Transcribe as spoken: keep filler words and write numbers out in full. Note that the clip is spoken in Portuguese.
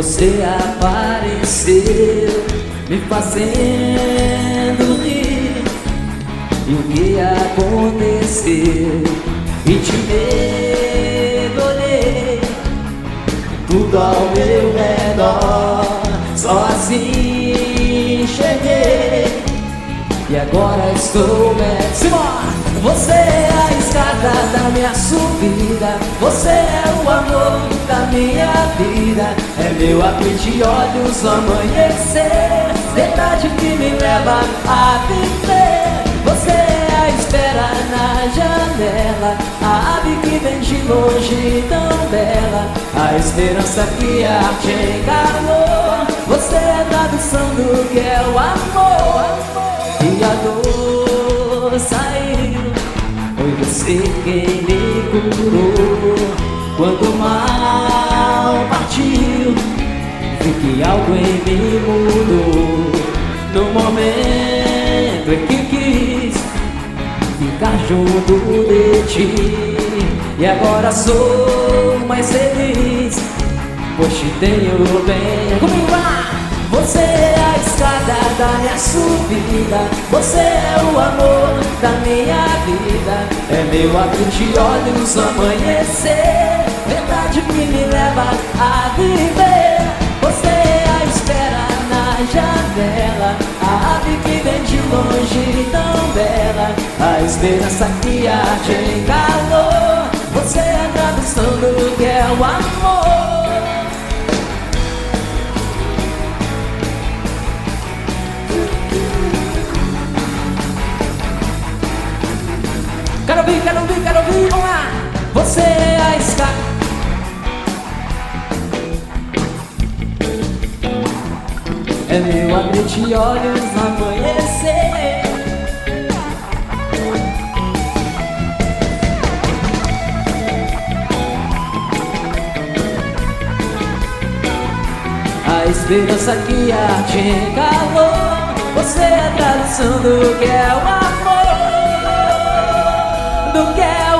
você apareceu, me fazendo rir. E o que aconteceu? E te mergulhei, tudo ao meu redor, só assim cheguei. E agora estou melhor. Você é a escada da minha subida, você é o amor da minha vida. É meu abrir de olhos, amanhecer, verdade que me leva a viver. Você é a espera na janela, a ave que vem de longe tão bela, a esperança que arde em calor. Você é a tradução do que é o amor. E a dor saiu, foi você quem me curou. Quando o mal partiu, vi que algo em mim mudou. No momento em que quis ficar junto de ti, e agora sou mais feliz, pois te tenho bem. Comigo lá! Você é a escada da minha subida, você é o amor da minha vida. É meu abrir de olhos, amanhecer, verdade que me leva a viver. Você é a espera na janela, a ave que vem de longe tão bela, a esperança que arde em calor. Você é a tradução do que é o amor. Quero ouvir, quero ouvir, quero ouvir, vamos lá! Você é a escada. É meu abrir de olhos no amanhecer, a esperança que arde em calor. Você é a tradução do que é o amor, do que é